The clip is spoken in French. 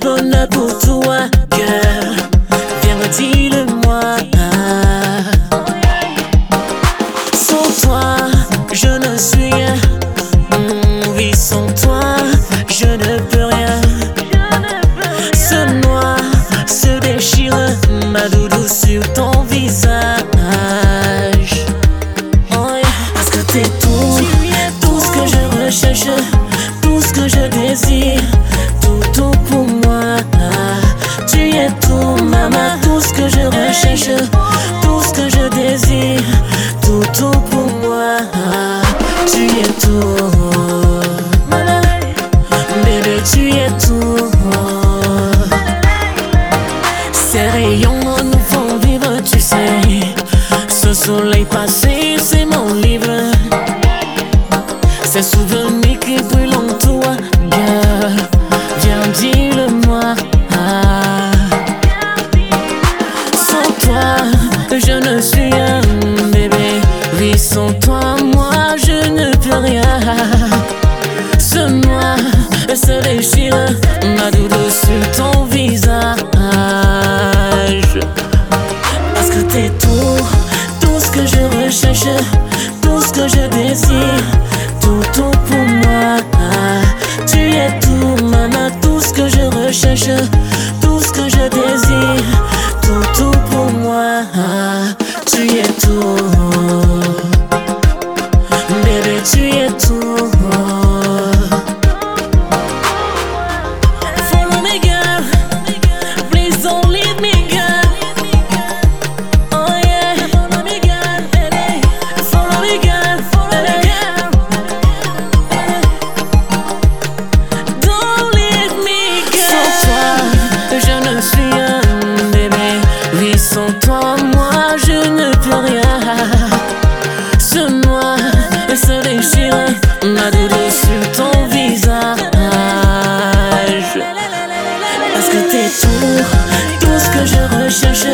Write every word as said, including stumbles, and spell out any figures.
bonheur pour toi, cœur. Viens redis-le-moi. Sans toi, je ne suis rien. Mmh, oui, sans toi, je ne peux rien. Se noie, se déchire, ma doudou sur ton visage. Oh yeah. Parce que t'es tout, tout ce que je recherche, tout ce que je désire, tout, tout pour moi. Tu es tout, maman, tout ce que je recherche, tout ce que je désire, tout, tout pour moi. Tu es tout, bébé, tu es tout. Ces rayons nous font vivre, tu sais. Ce soleil passé, c'est mon livre. Ces souvenirs qui brûlent en toi, girl. Viens dis-le-moi. Sans toi, je ne suis rien, bébé. Oui, sans toi, moi, je ne peux rien. Se noie, se déchire, ma doudou sur ton visage. Parce que t'es tout, tout ce que je recherche, tout ce que je désire, tout, tout pour moi. Tu es tout, maman, tout ce que je recherche, tout ce que je désire, tout, tout pour moi. Tu es tout, bébé, tu es tout. Follow me, girl, please don't leave me, girl. Oh yeah, follow me, girl, follow me, girl, follow me, girl. Don't leave me, girl. Sans toi, je ne suis rien, bébé. Oui, sans toi, moi, je ne peux rien. Se noie, se déchire, ma doudou sur ton visage. Parce que t'es tout, tout ce que je recherche,